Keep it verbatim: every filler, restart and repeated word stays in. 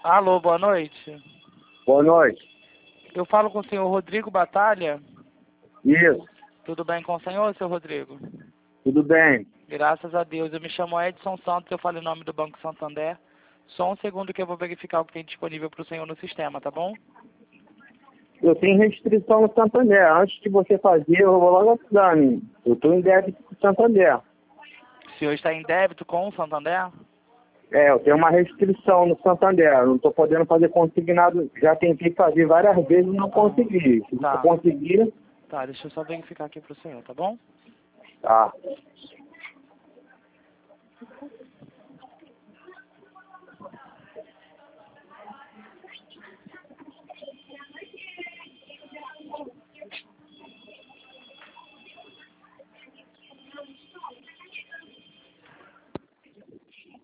Alô, boa noite. Boa noite. Eu falo com o senhor Rodrigo Batalha. Isso, Tudo bem com o senhor, senhor Rodrigo? tudo bem. Graças a Deus. Eu me chamo Edson Santos, eu falo em nome do Banco Santander. Só um segundo que eu vou verificar o que tem disponível para o senhor no sistema, tá bom? Eu tenho restrição no Santander. Antes de você fazer, eu vou logo avisar, menino. Eu estou em débito com o Santander. O senhor está em débito com o Santander? É, eu tenho uma restrição no Santander. Eu não estou podendo fazer consignado. Já tentei fazer várias vezes e não consegui. Se Tá. eu conseguir, Tá, deixa eu só verificar aqui para o senhor, tá bom? tá.